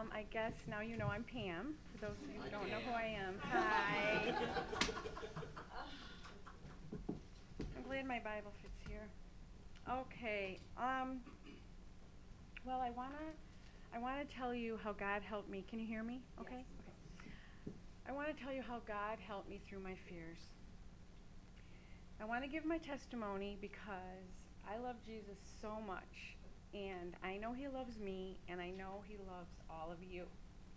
I guess now you know I'm Pam. For those of you who don't know who I am, hi. I'm glad my Bible fits here. Okay. Well, I wanna tell you how God helped me. Can you hear me? Okay. Yes. Okay. I want to tell you how God helped me through my fears. I want to give my testimony because I love Jesus so much, and I know He loves me, and I know He loves all of you.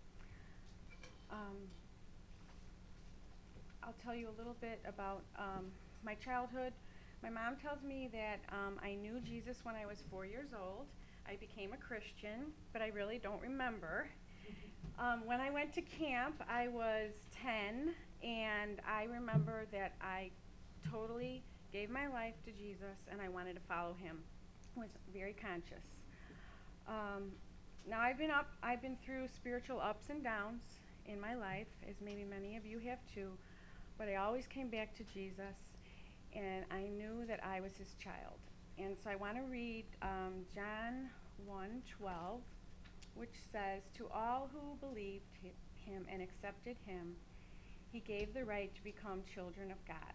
Um, I'll tell you a little bit about my childhood. My mom tells me that I knew Jesus when I was 4 years old. I became a Christian, but I really don't remember. When I went to camp, I was 10, and I remember that I totally gave my life to Jesus and I wanted to follow Him. I was very conscious. Um, Now I've been through spiritual ups and downs in my life, as maybe many of you have too, but I always came back to Jesus, and I knew that I was His child. And so I want to read John 1:12, which says, "To all who believed Him and accepted Him, He gave the right to become children of God."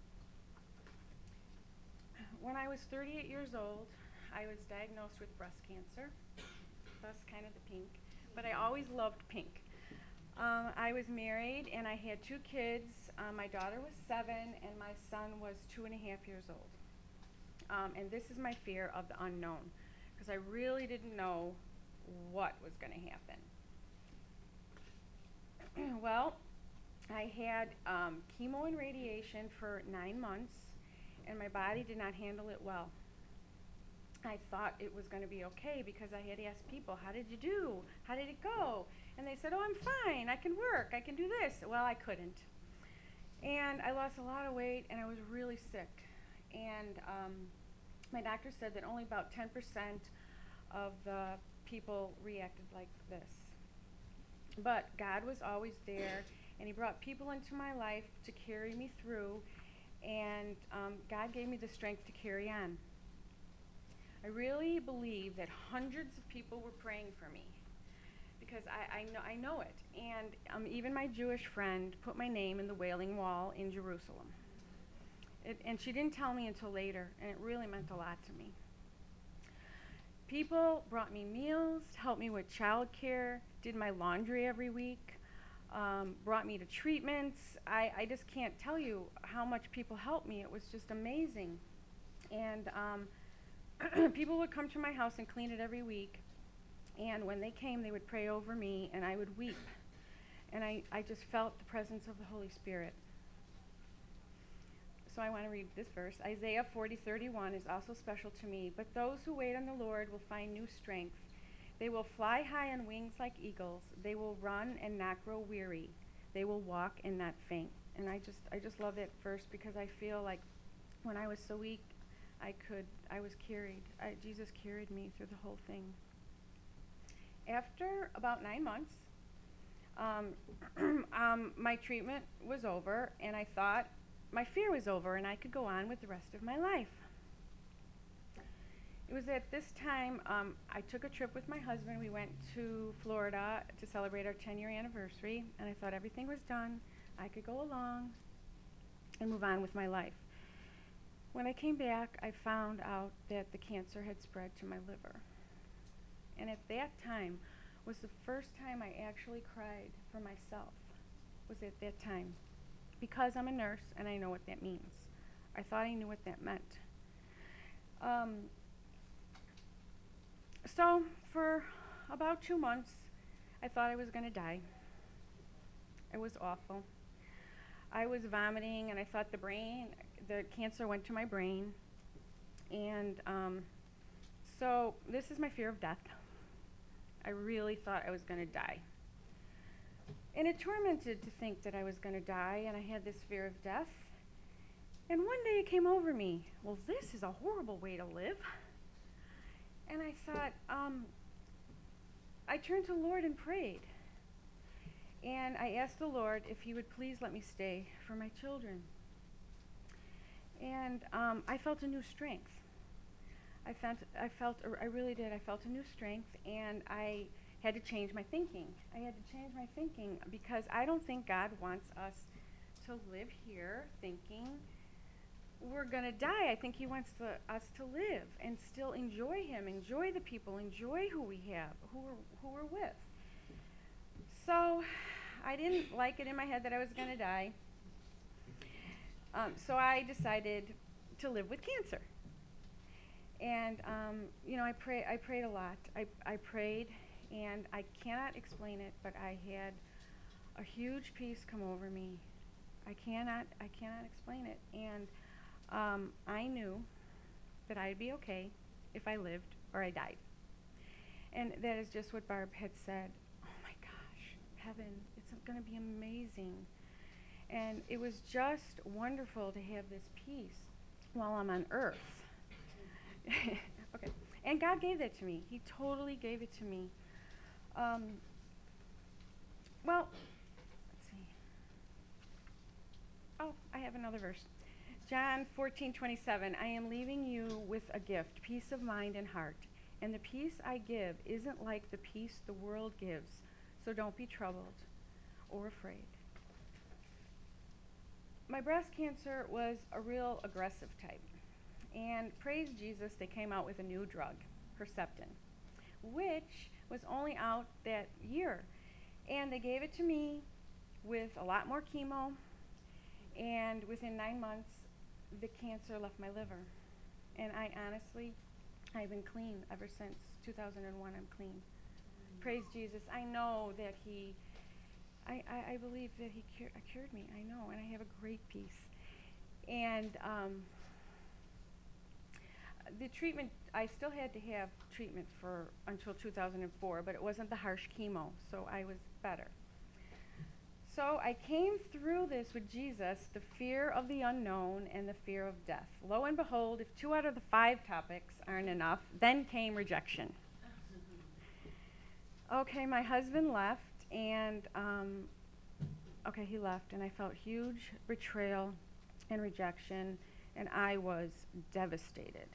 When I was 38 years old, I was diagnosed with breast cancer, thus kind of the pink, but I always loved pink. I was married and I had two kids. My daughter was 7 and my son was 2.5 years old. And this is my fear of the unknown, because I really didn't know what was going to happen. Well, I had chemo and radiation for 9 months, and my body did not handle it well. I thought it was going to be okay because I had asked people, "How did you do? How did it go?" And they said, "Oh, I'm fine. I can work. I can do this." Well, I couldn't. And I lost a lot of weight and I was really sick. And my doctor said that only about 10% of the people reacted like this. But God was always there, and He brought people into my life to carry me through, and God gave me the strength to carry on. I really believe that hundreds of people were praying for me because I know it. And even my Jewish friend put my name in the Wailing Wall in Jerusalem. And she didn't tell me until later, and it really meant a lot to me. People brought me meals, helped me with childcare, did my laundry every week, brought me to treatments. I just can't tell you how much people helped me. It was just amazing. And people would come to my house and clean it every week. And when they came, they would pray over me, and I would weep. And I just felt the presence of the Holy Spirit. So I want to read this verse. Isaiah 40:31 is also special to me. "But those who wait on the Lord will find new strength. They will fly high on wings like eagles. They will run and not grow weary. They will walk and not faint." And I just love that verse because I feel like when I was so weak, I was carried. Jesus carried me through the whole thing. After about 9 months, um, my treatment was over, and I thought my fear was over, and I could go on with the rest of my life. It was at this time I took a trip with my husband. We went to Florida to celebrate our 10-year anniversary, and I thought everything was done. I could go along and move on with my life. When I came back, I found out that the cancer had spread to my liver. And at that time was the first time I actually cried for myself, was at that time. Because I'm a nurse and I know what that means. I thought I knew what that meant. Um, so for about 2 months, I thought I was going to die. It was awful. I was vomiting, and I thought the cancer went to my brain. And so this is my fear of death. I really thought I was going to die. And it tormented to think that I was going to die, and I had this fear of death. And one day it came over me, well, this is a horrible way to live. And I thought, I turned to the Lord and prayed. And I asked the Lord if He would please let me stay for my children. And I felt a new strength. I really did. I felt a new strength, and I had to change my thinking. I had to change my thinking because I don't think God wants us to live here thinking we're going to die. I think he wants us to live and still enjoy him, enjoy the people, enjoy who we have, who we're with. So I didn't like it in my head that I was going to die. So I decided to live with cancer. And, I prayed a lot. I prayed, and I cannot explain it, but I had a huge peace come over me. I cannot explain it. And I knew that I'd be okay if I lived or I died. And that is just what Barb had said. Oh my gosh, heaven, it's going to be amazing. And it was just wonderful to have this peace while I'm on earth. Okay. And God gave that to me. He totally gave it to me. Well, let's see. Oh, I have another verse. John 14:27. I am leaving you with a gift, peace of mind and heart. And the peace I give isn't like the peace the world gives. So don't be troubled or afraid. My breast cancer was a real aggressive type. And praise Jesus, they came out with a new drug, Herceptin, which was only out that year. And they gave it to me with a lot more chemo. And within 9 months, the cancer left my liver. And I've been clean ever since 2001. I'm clean. Praise Jesus. I know that I believe that he cured me. I know, and I have a great peace. And the treatment, I still had to have treatment until 2004, but it wasn't the harsh chemo, so I was better. So I came through this with Jesus, the fear of the unknown and the fear of death. Lo and behold, if 2 out of the 5 topics aren't enough, then came rejection. Okay, my husband left, and he left, and I felt huge betrayal and rejection, and I was devastated.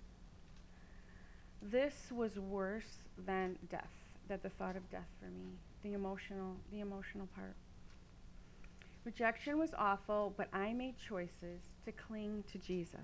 This was worse than death, the thought of death for me, the emotional part. Rejection was awful, but I made choices to cling to Jesus.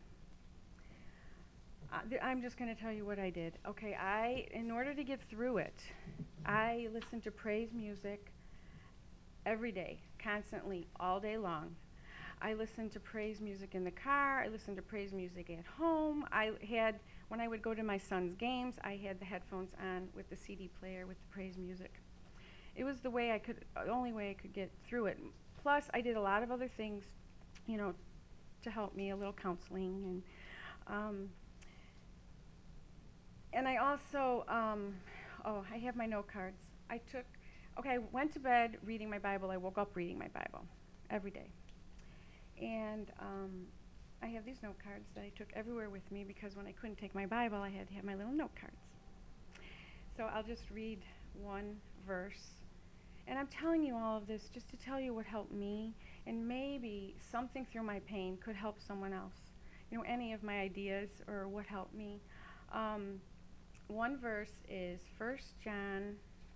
I'm just going to tell you what I did. Okay, in order to get through it, I listened to praise music every day, constantly, all day long. I listened to praise music in the car. I listened to praise music at home. When I would go to my son's games, I had the headphones on with the CD player with the praise music. It was the only way I could get through it. Plus, I did a lot of other things, to help me, a little counseling, and I also, I have my note cards. I went to bed reading my Bible. I woke up reading my Bible every day. And I have these note cards that I took everywhere with me because when I couldn't take my Bible, I had to have my little note cards. So I'll just read one verse. And I'm telling you all of this just to tell you what helped me, and maybe something through my pain could help someone else. Any of my ideas or what helped me. One verse is 1 John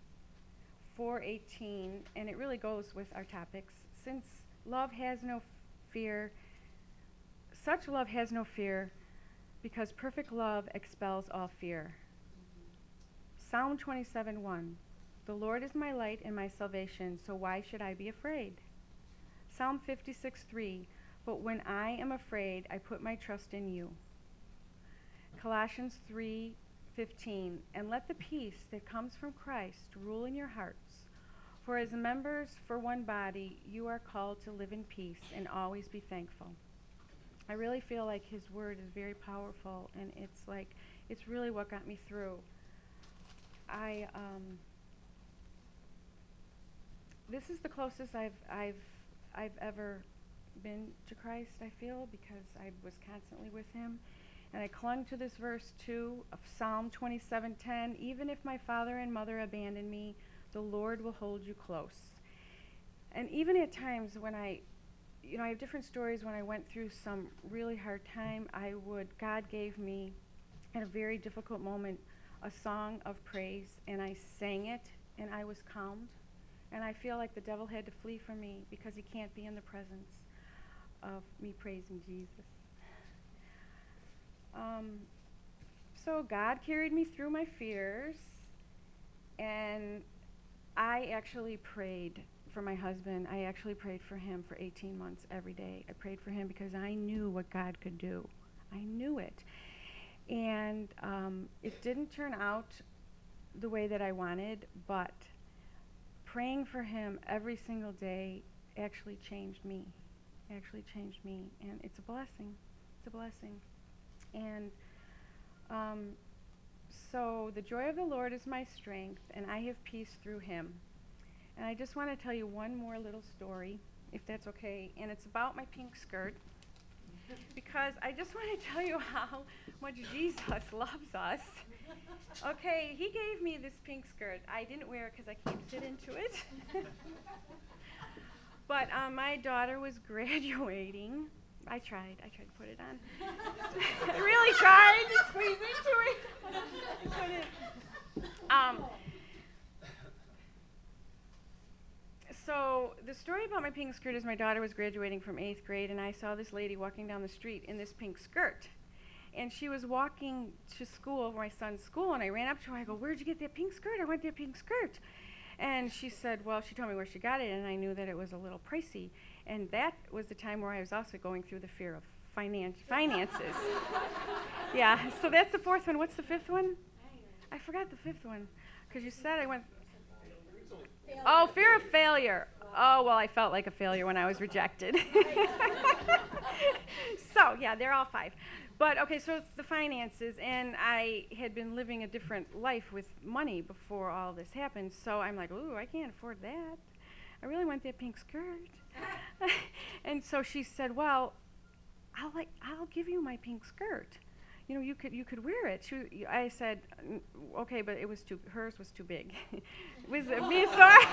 4:18, and it really goes with our topics. Since love has no fear, such love has no fear, because perfect love expels all fear. Psalm 27:1. The Lord is my light and my salvation, so why should I be afraid? Psalm 56:3. But when I am afraid, I put my trust in you. Colossians 3:15. And let the peace that comes from Christ rule in your hearts. For as members for one body, you are called to live in peace and always be thankful. I really feel like his word is very powerful, and it's really what got me through. This is the closest I've ever been to Christ, I feel, because I was constantly with him. And I clung to this verse too of Psalm 27:10. Even if my father and mother abandon me, the Lord will hold you close. And even at times when I have different stories when I went through some really hard time, God gave me, in a very difficult moment, a song of praise, and I sang it, and I was calmed. And I feel like the devil had to flee from me because he can't be in the presence of me praising Jesus. So God carried me through my fears, and I actually prayed for my husband. I actually prayed for him for 18 months every day. I prayed for him because I knew what God could do. I knew it. And it didn't turn out the way that I wanted, but praying for him every single day actually changed me. And it's a blessing. It's a blessing. And so the joy of the Lord is my strength, and I have peace through him. And I just want to tell you one more little story, if that's okay, and it's about my pink skirt, because I just want to tell you how much Jesus loves us. Okay, he gave me this pink skirt. I didn't wear it because I can't fit into it. But my daughter was graduating. I tried to put it on. I really tried to squeeze into it. So the story about my pink skirt is my daughter was graduating from 8th grade, and I saw this lady walking down the street in this pink skirt. And she was walking to school, my son's school, and I ran up to her. I go, "Where'd you get that pink skirt? I want that pink skirt." And she said, well, she told me where she got it, and I knew that it was a little pricey. And that was the time where I was also going through the fear of finances. Yeah, so that's the fourth one. What's the fifth one? I forgot the fifth one, because you said I went... Oh, fear of failure. Oh, well, I felt like a failure when I was rejected. So, yeah, they're all 5. But, okay, so it's the finances, and I had been living a different life with money before all this happened, so I'm like, ooh, I can't afford that. I really want that pink skirt. And so she said, well, I'll give you my pink skirt. You know, you could wear it. I said, okay, but hers was too big. It was me,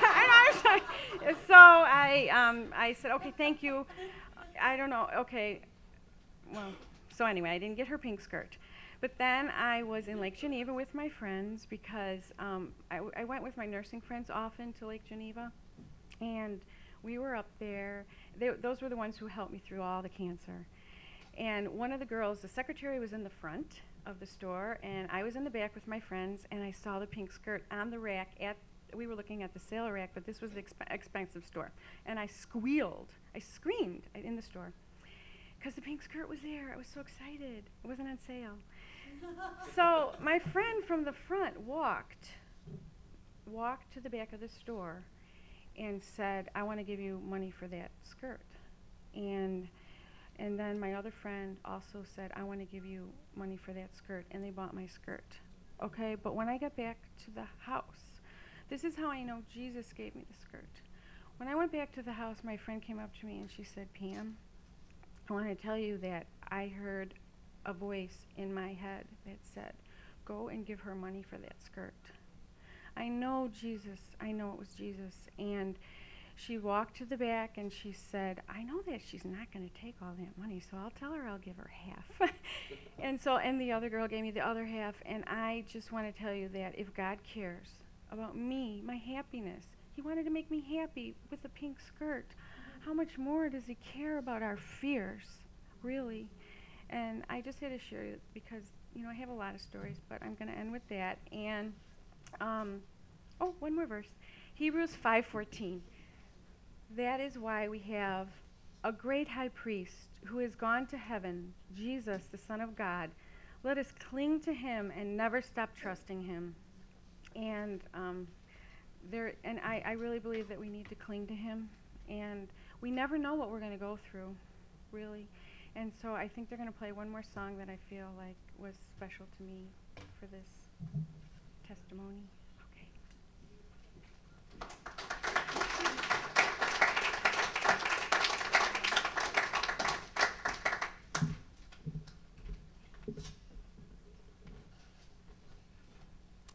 so I said, okay, thank you. I don't know, okay, well, so anyway, I didn't get her pink skirt. But then I was in Lake Geneva with my friends because I went with my nursing friends often to Lake Geneva, and we were up there. Those were the ones who helped me through all the cancer. And one of the girls, the secretary, was in the front of the store, and I was in the back with my friends, and I saw the pink skirt on the rack we were looking at the sale rack, but this was the expensive store. And I screamed in the store, because the pink skirt was there. I was so excited. It wasn't on sale. So my friend from the front walked to the back of the store and said, I want to give you money for that skirt. And then my other friend also said, I want to give you money for that skirt, and they bought my skirt. Okay, but when I got back to the house, this is how I know Jesus gave me the skirt. When I went back to the house, my friend came up to me and she said, Pam, I want to tell you that I heard a voice in my head that said, go and give her money for that skirt. I know Jesus. I know it was Jesus. And she walked to the back and she said, I know that she's not going to take all that money, so I'll tell her I'll give her half. And the other girl gave me the other half. And I just want to tell you that if God cares about me, my happiness, he wanted to make me happy with a pink skirt. How much more does he care about our fears, really? And I just had to share it because, I have a lot of stories, but I'm going to end with that. And, one more verse. Hebrews 5:14. That is why we have a great high priest who has gone to heaven, Jesus, the Son of God. Let us cling to him and never stop trusting him. And I really believe that we need to cling to him. And we never know what we're going to go through, really. And so I think they're going to play one more song that I feel like was special to me for this testimony.